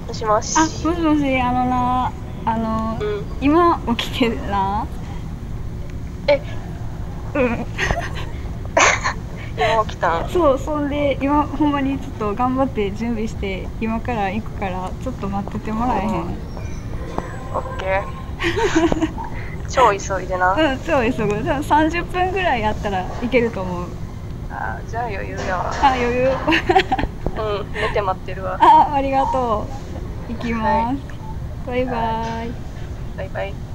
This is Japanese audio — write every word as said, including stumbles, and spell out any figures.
もしもし。 あ、もしもし、あのな、あの、 うん。 今起きてるな。 え、 うん。 今起きたん？ そう、そんで、今ほんまにちょっと頑張って準備して、今から行くから、ちょっと待っててもらえへん？ うん。オッケー。超急いでな。 うん、超急ぐ。じゃあさんじゅっぷんぐらいやったらいけると思う。 あ、じゃあ余裕やわ。 あ、余裕。 うん、寝て待ってるわ。 あ、ありがとう。行きはい。 ます。バイバはい。 イ。 バイバイ。